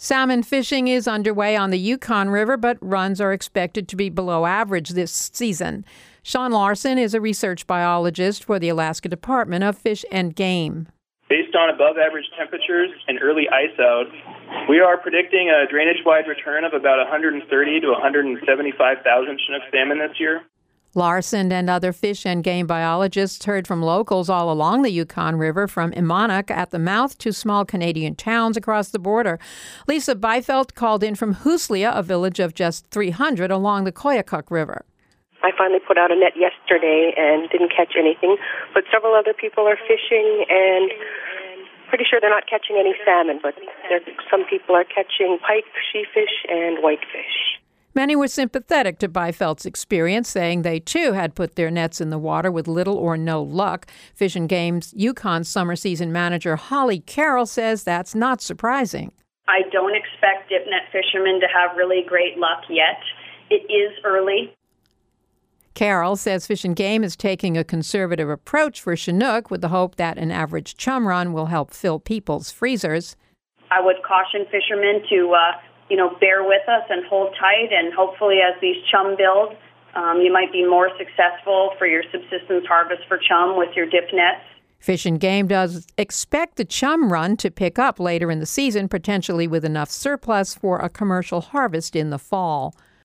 Salmon fishing is underway on the Yukon River, but runs are expected to be below average this season. Sean Larson is a research biologist for the Alaska Department of Fish and Game. Based on above-average temperatures and early ice out, we are predicting a drainage-wide return of about 130 to 175,000 Chinook salmon this year. Larson and other fish and game biologists heard from locals all along the Yukon River, from Imanak at the mouth to small Canadian towns across the border. Lisa Byfeld called in from Huslia, a village of just 300 along the Koyukuk River. I finally put out a net yesterday and didn't catch anything, but several other people are fishing, and pretty sure they're not catching any salmon, but some people are catching pike, sheefish, and whitefish. Many were sympathetic to Byfeld's experience, saying they too had put their nets in the water with little or no luck. Fish and Game's Yukon summer season manager Holly Carroll says that's not surprising. I don't expect dip net fishermen to have really great luck yet. It is early. Carroll says Fish and Game is taking a conservative approach for Chinook with the hope that an average chum run will help fill people's freezers. I would caution fishermen to bear with us and hold tight, and hopefully as these chum build, you might be more successful for your subsistence harvest for chum with your dip nets. Fish and Game does expect the chum run to pick up later in the season, potentially with enough surplus for a commercial harvest in the fall.